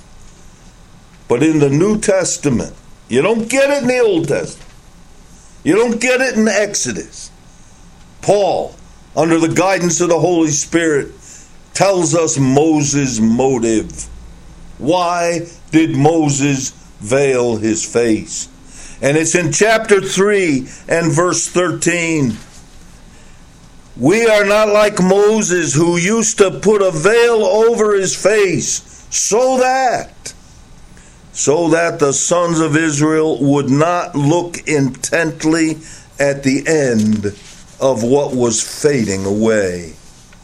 But in the New Testament, you don't get it in the Old Testament. You don't get it in Exodus. Paul, under the guidance of the Holy Spirit, tells us Moses' motive. Why did Moses veil his face? And it's in chapter 3 and verse 13. We are not like Moses, who used to put a veil over his face, so that the sons of Israel would not look intently at the end of what was fading away.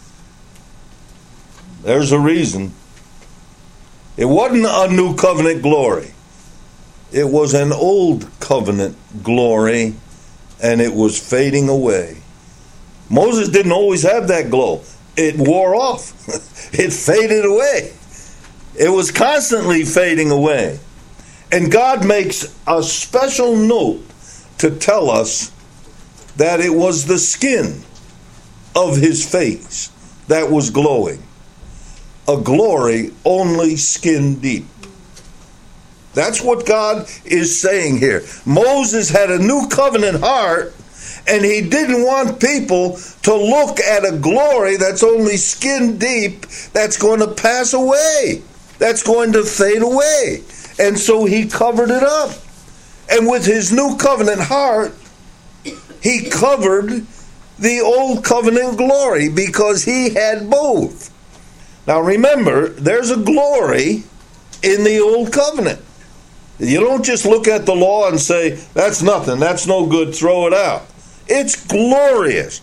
There's a reason. It wasn't a new covenant glory. It was an old covenant glory, and it was fading away. Moses didn't always have that glow. It wore off. It faded away. It was constantly fading away. And God makes a special note to tell us that it was the skin of his face that was glowing. A glory only skin deep. That's what God is saying here. Moses had a new covenant heart, and he didn't want people to look at a glory that's only skin deep, that's going to pass away, that's going to fade away. And so he covered it up. And with his new covenant heart, he covered the old covenant glory because he had both. Now remember, there's a glory in the old covenant. You don't just look at the law and say, that's nothing, that's no good, throw it out. It's glorious.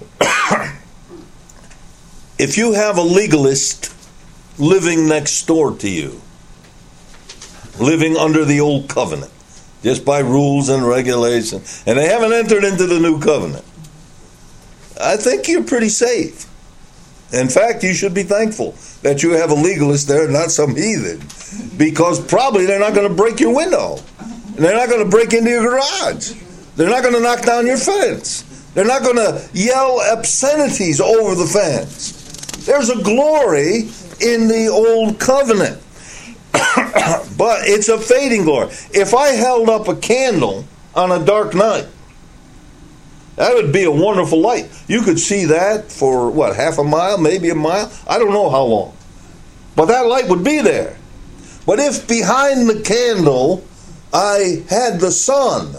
If you have a legalist living next door to you, living under the old covenant, just by rules and regulations, and they haven't entered into the new covenant, I think you're pretty safe. In fact, you should be thankful that you have a legalist there, not some heathen, because probably they're not going to break your window. And they're not going to break into your garage. They're not going to knock down your fence. They're not going to yell obscenities over the fence. There's a glory in the old covenant. But it's a fading glory. If I held up a candle on a dark night, That would be a wonderful light. You could see that for, what, half a mile, maybe a mile? I don't know how long. But that light would be there. But if behind the candle I had the sun,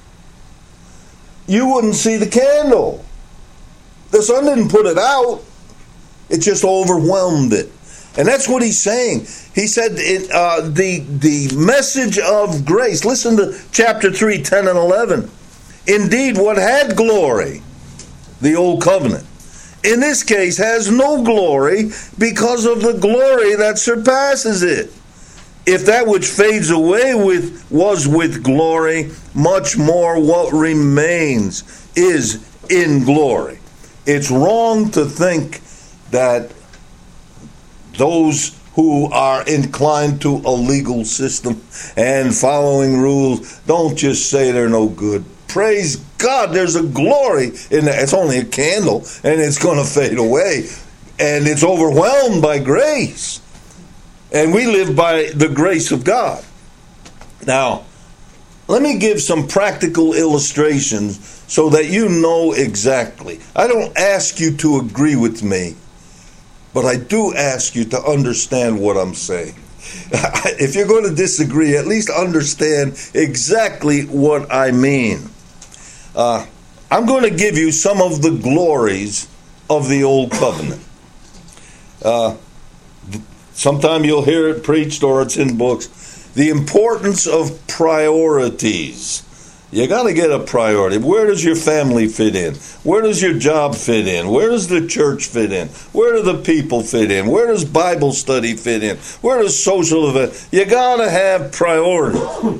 you wouldn't see the candle. The sun didn't put it out. It just overwhelmed it. And that's what he's saying. He said the message of grace. Listen to chapter 3, 10 and 11. Indeed, what had glory, the old covenant, in this case has no glory because of the glory that surpasses it. If that which fades away was with glory, much more what remains is in glory. It's wrong to think that those who are inclined to a legal system and following rules don't just say they're no good. Praise God, there's a glory in that. It's only a candle, and it's going to fade away. And it's overwhelmed by grace. And we live by the grace of God. Now, let me give some practical illustrations so that you know exactly. I don't ask you to agree with me, but I do ask you to understand what I'm saying. If you're going to disagree, at least understand exactly what I mean. I'm going to give you some of the glories of the Old Covenant. Sometime you'll hear it preached or it's in books. The importance of priorities. You got to get a priority. Where does your family fit in? Where does your job fit in? Where does the church fit in? Where do the people fit in? Where does Bible study fit in? Where does social event? You got to have priorities.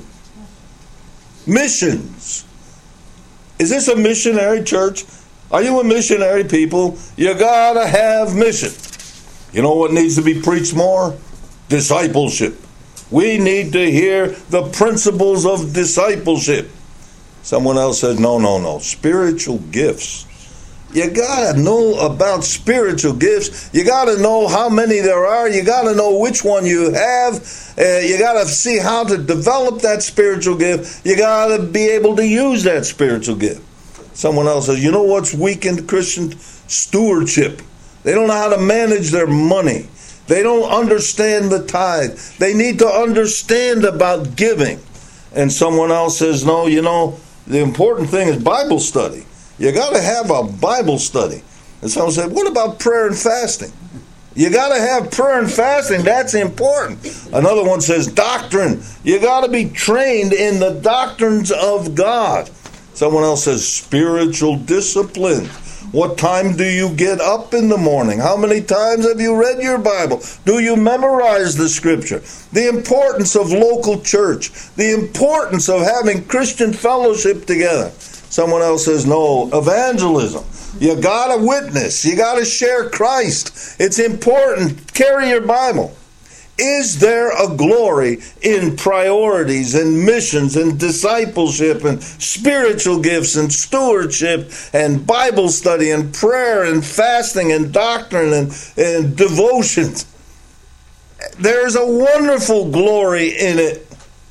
Missions. Is this a missionary church? Are you a missionary people? You got to have mission. You know what needs to be preached more? Discipleship. We need to hear the principles of discipleship. Someone else says, no. Spiritual gifts. You got to know about spiritual gifts. You got to know how many there are. You got to know which one you have. You got to see how to develop that spiritual gift. You got to be able to use that spiritual gift. Someone else says, you know what's weak in Christian? Stewardship. They don't know how to manage their money. They don't understand the tithe. They need to understand about giving. And someone else says, no, the important thing is Bible study. You got to have a Bible study. And someone said, what about prayer and fasting? You got to have prayer and fasting. That's important. Another one says doctrine. You got to be trained in the doctrines of God. Someone else says spiritual discipline. What time do you get up in the morning? How many times have you read your Bible? Do you memorize the scripture? The importance of local church. The importance of having Christian fellowship together. Someone else says, no, evangelism. You got to witness. You got to share Christ. It's important. Carry your Bible. Is there a glory in priorities and missions and discipleship and spiritual gifts and stewardship and Bible study and prayer and fasting and doctrine and devotions? There's a wonderful glory in it.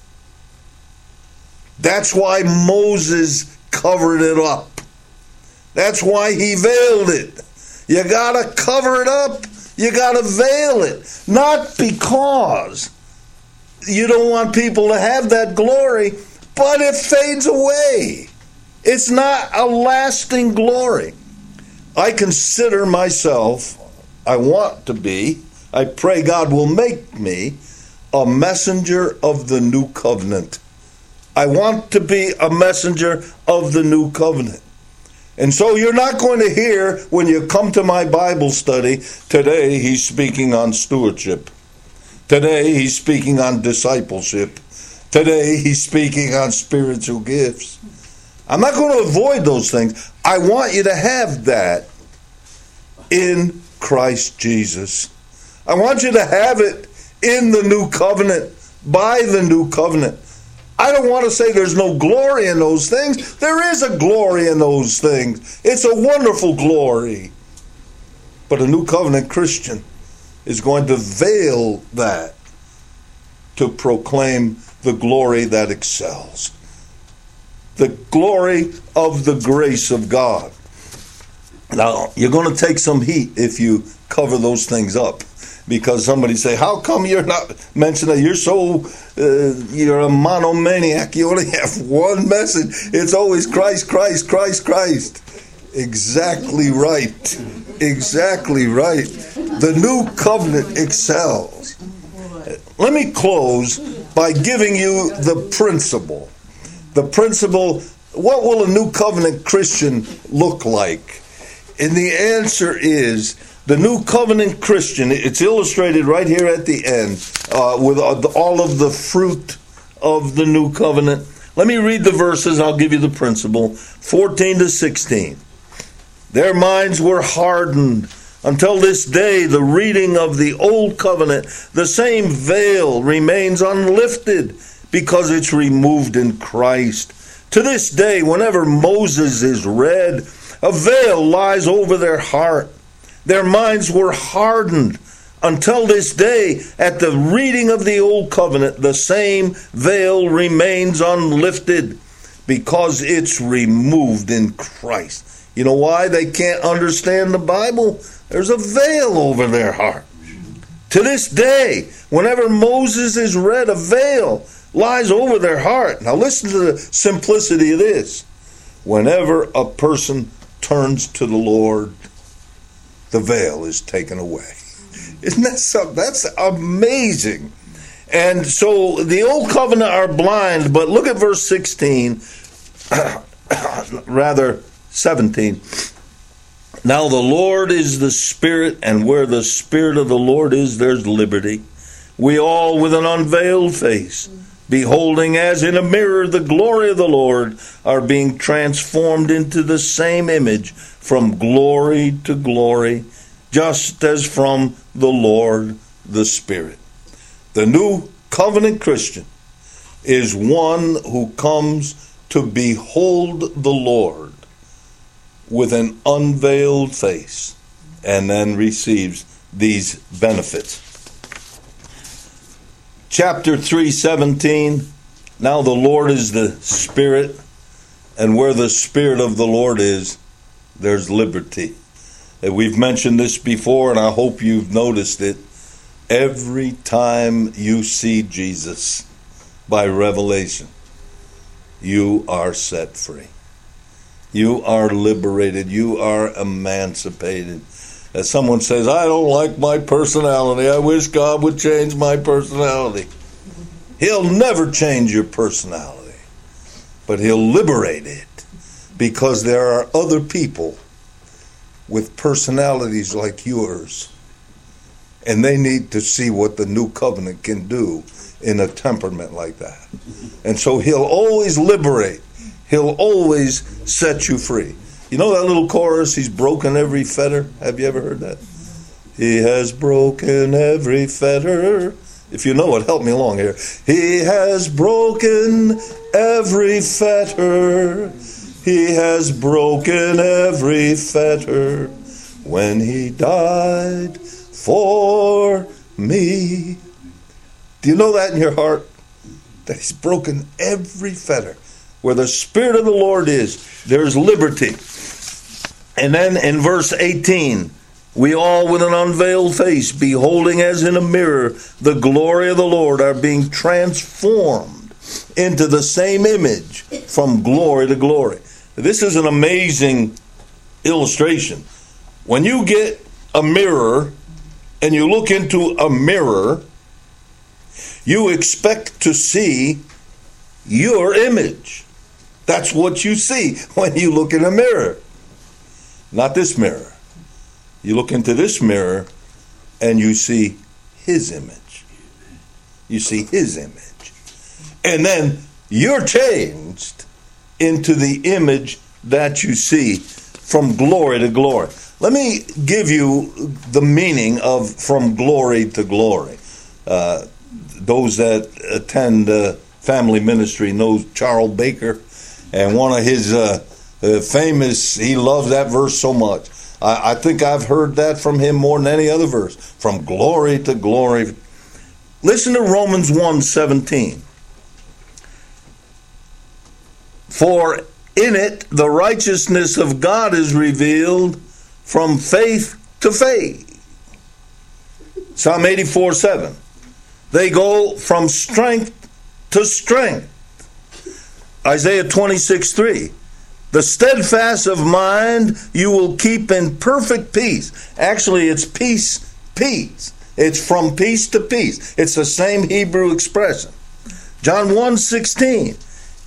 That's why Moses covered it up. That's why he veiled it. You got to cover it up. You got to veil it. Not because you don't want people to have that glory, but it fades away. It's not a lasting glory. I consider myself, I want to be, I pray God will make me a messenger of the new covenant. I want to be a messenger of the new covenant. And so you're not going to hear when you come to my Bible study, today he's speaking on stewardship. Today he's speaking on discipleship. Today he's speaking on spiritual gifts. I'm not going to avoid those things. I want you to have that in Christ Jesus. I want you to have it in the new covenant, by the new covenant. I don't want to say there's no glory in those things. There is a glory in those things. It's a wonderful glory. But a new covenant Christian is going to veil that to proclaim the glory that excels. the glory of the grace of God. Now, you're going to take some heat if you cover those things up, because somebody say, how come you're not mentioning that? You're a monomaniac. You only have one message. It's always Christ, Christ, Christ, Christ. Exactly right. Exactly right. The new covenant excels. Let me close by giving you the principle. The principle, what will a new covenant Christian look like? And the answer is, the new covenant Christian, it's illustrated right here at the end with all of the fruit of the new covenant. Let me read the verses, I'll give you the principle. 14 to 16. Their minds were hardened until this day, the reading of the old covenant, the same veil remains unlifted because it's removed in Christ. To this day, whenever Moses is read, a veil lies over their heart. Their minds were hardened until this day. At the reading of the old covenant, the same veil remains unlifted because it's removed in Christ. You know why they can't understand the Bible? There's a veil over their heart. To this day, whenever Moses is read, a veil lies over their heart. Now listen to the simplicity of this. Whenever a person turns to the Lord, the veil is taken away. Isn't that something? That's amazing. And so the old covenant are blind, but look at verse 16, rather 17. Now the Lord is the Spirit, and where the Spirit of the Lord is, there's liberty. We all with an unveiled face, beholding as in a mirror the glory of the Lord, are being transformed into the same image from glory to glory, just as from the Lord the Spirit. The new covenant Christian is one who comes to behold the Lord with an unveiled face and then receives these benefits. Chapter 3:17, now the Lord is the Spirit, and where the Spirit of the Lord is, there's liberty. And we've mentioned this before, and I hope you've noticed it. Every time you see Jesus by revelation, you are set free. You are liberated. You are emancipated. As someone says, I don't like my personality. I wish God would change my personality. He'll never change your personality, but He'll liberate it, because there are other people with personalities like yours, and they need to see what the new covenant can do in a temperament like that. And so He'll always liberate. He'll always set you free. You know that little chorus, He's broken every fetter? Have you ever heard that? He has broken every fetter. If you know it, help me along here. He has broken every fetter. He has broken every fetter when He died for me. Do you know that in your heart? That He's broken every fetter. Where the Spirit of the Lord is, there's liberty. And then in verse 18, we all with an unveiled face, beholding as in a mirror the glory of the Lord, are being transformed into the same image from glory to glory. This is an amazing illustration. When you get a mirror and you look into a mirror, you expect to see your image. That's what you see when you look in a mirror. Not this mirror. You look into this mirror and you see His image. You see His image. And then you're changed into the image that you see from glory to glory. Let me give you the meaning of from glory to glory. Those that attend family ministry know Charles Baker, and one of his famous, he loves that verse so much. I think I've heard that from him more than any other verse. From glory to glory. Listen to Romans 1:17. For in it the righteousness of God is revealed from faith to faith. Psalm 84:7. They go from strength to strength. Isaiah 26:3. The steadfast of mind you will keep in perfect peace. Actually, it's peace. It's from peace to peace. It's the same Hebrew expression. John 1:16.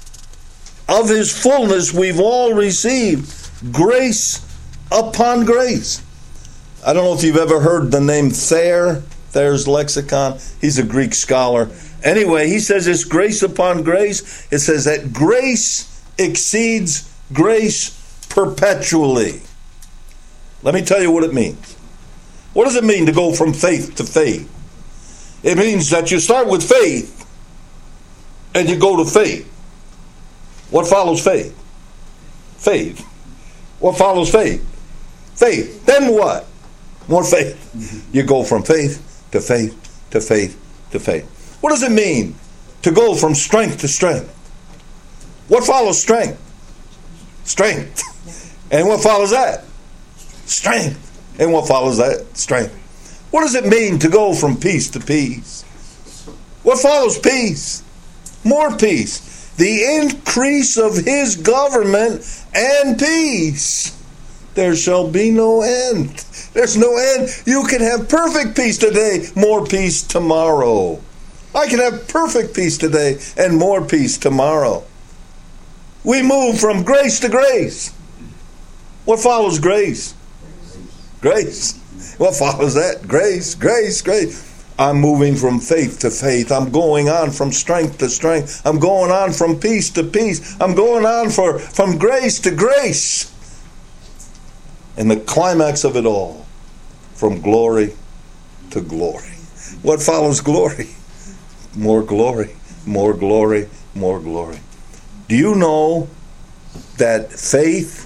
Of his fullness we've all received grace upon grace. I don't know if you've ever heard the name Thayer, Thayer's Lexicon. He's a Greek scholar. Anyway, he says it's grace upon grace. It says that grace exceeds grace perpetually. Let me tell you what it means. What does it mean to go from faith to faith? It means that you start with faith and you go to faith. What follows faith? Faith. What follows faith? Faith. Then what? More faith. You go from faith to faith to faith to faith. What does it mean to go from strength to strength? What follows strength? Strength. And what follows that? Strength. And what follows that? Strength. What does it mean to go from peace to peace? What follows peace? More peace. The increase of his government and peace. There shall be no end. There's no end. You can have perfect peace today, more peace tomorrow. I can have perfect peace today and more peace tomorrow. We move from grace to grace. What follows grace? Grace. What follows that? Grace, grace, grace. I'm moving from faith to faith. I'm going on from strength to strength. I'm going on from peace to peace. I'm going on from grace to grace. And the climax of it all, from glory to glory. What follows glory? More glory, more glory, more glory. Do you know that faith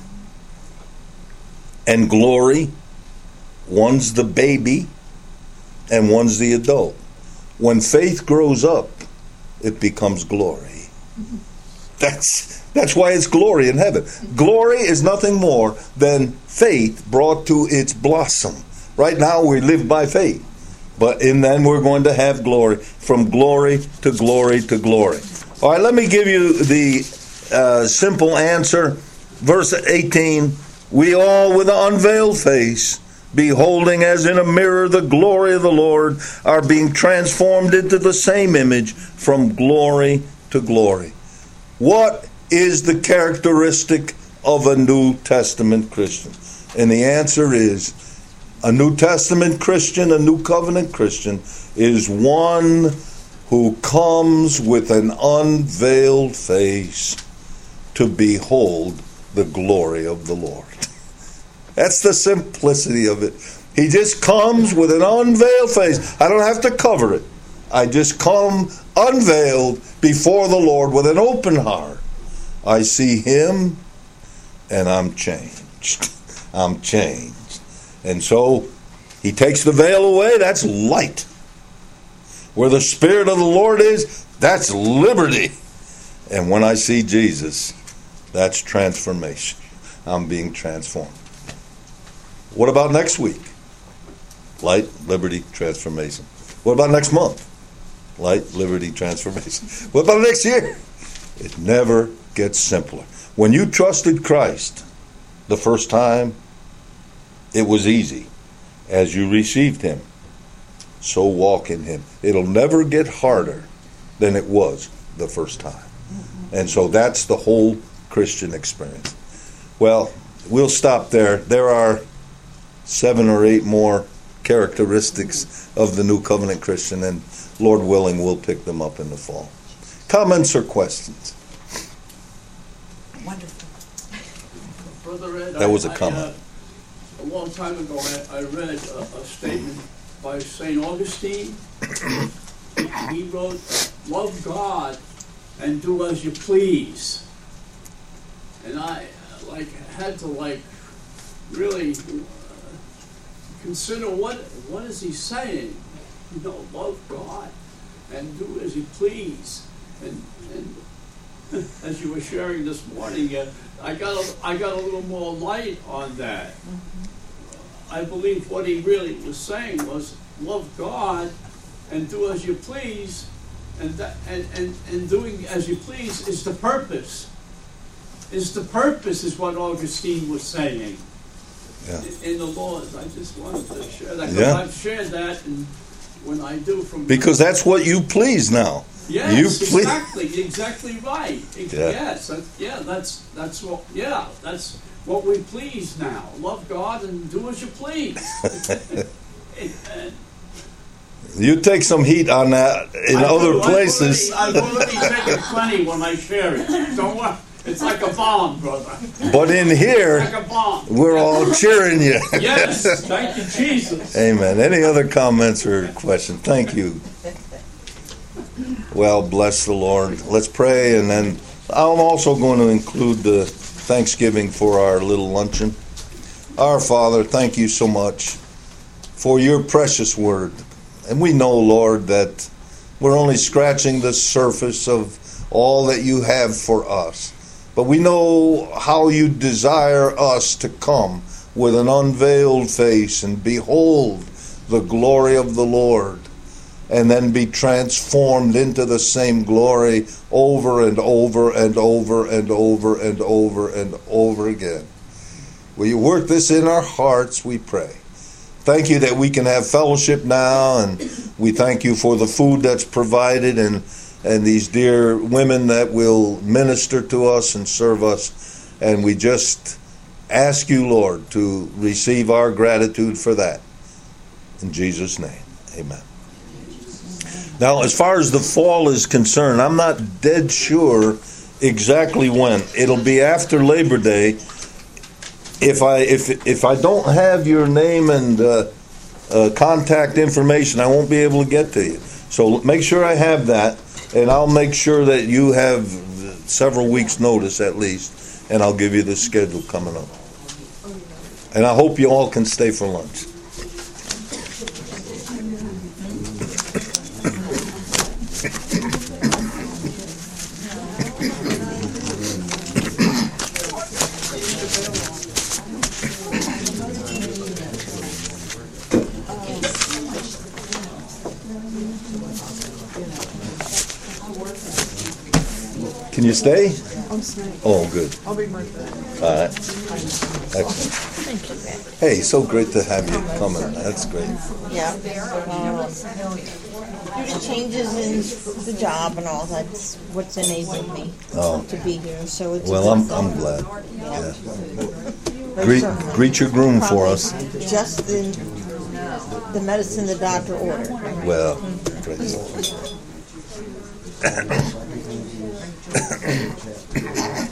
and glory, one's the baby and one's the adult. When faith grows up, it becomes glory. That's why it's glory in heaven. Glory is nothing more than faith brought to its blossom. Right now we live by faith, but then we're going to have glory, from glory to glory to glory. All right, let me give you the simple answer. Verse 18, we all with an unveiled face, beholding as in a mirror the glory of the Lord, are being transformed into the same image from glory to glory. What is the characteristic of a New Testament Christian? And the answer is, a New Testament Christian, a New Covenant Christian, is one who comes with an unveiled face to behold the glory of the Lord. That's the simplicity of it. He just comes with an unveiled face. I don't have to cover it. I just come unveiled before the Lord with an open heart. I see him and I'm changed. I'm changed. And so he takes the veil away. That's light. Where the Spirit of the Lord is, that's liberty. And when I see Jesus, that's transformation. I'm being transformed. What about next week? Light, liberty, transformation. What about next month? Light, liberty, transformation. What about next year? It never gets simpler. When you trusted Christ the first time, it was easy. As you received him, so walk in him. It'll never get harder than it was the first time. And so that's the whole Christian experience. Well, we'll stop there. There are 7 or 8 more characteristics of the New Covenant Christian, and Lord willing, we'll pick them up in the fall. Comments or questions? Wonderful. Brother Ed, that was a comment. A long time ago, I read a statement by St. Augustine. He wrote, "Love God and do as you please." And I had to really consider what is he saying. Love God and do as you please. And as you were sharing this morning, I got a little more light on that. I believe what he really was saying was love God and do as you please, and doing as you please is the purpose. Is what Augustine was saying. Yeah. In the Lord. I just wanted to share that. Yeah. I've shared that, and when I do from because that's what you please now. Yes, you exactly right. Yes, that's what we please now. Love God and do as you please. You take some heat on that in other places. I've already taken plenty when I share it. Don't worry. It's like a bomb, brother. But in here, like a bomb. We're all cheering you. Yes, thank you, Jesus. Amen. Any other comments or questions? Thank you. Well, bless the Lord. Let's pray, and then I'm also going to include the Thanksgiving for our little luncheon. Our Father, thank you so much for your precious word. And we know, Lord, that we're only scratching the surface of all that you have for us. But we know how you desire us to come with an unveiled face and behold the glory of the Lord, and then be transformed into the same glory over and over and over and over and over and over again. Will you work this in our hearts, we pray. Thank you that we can have fellowship now, and we thank you for the food that's provided and these dear women that will minister to us and serve us. And we just ask you, Lord, to receive our gratitude for that. In Jesus' name, amen. Now, as far as the fall is concerned, I'm not dead sure exactly when. It'll be after Labor Day. If I don't have your name and contact information, I won't be able to get to you. So make sure I have that. And I'll make sure that you have several weeks' notice at least, and I'll give you the schedule coming up. And I hope you all can stay for lunch. Can you stay? I'm staying. Oh, good. I'll be right back. All right. Excellent. Thank you, Ben. Hey, so great to have you coming. That's great. Yeah. Due to changes in the job and all, that's what's enabled me to be here. So it's Well, I'm glad. Yeah. Greet your groom for us. Just the medicine the doctor ordered. Well, praise the Lord.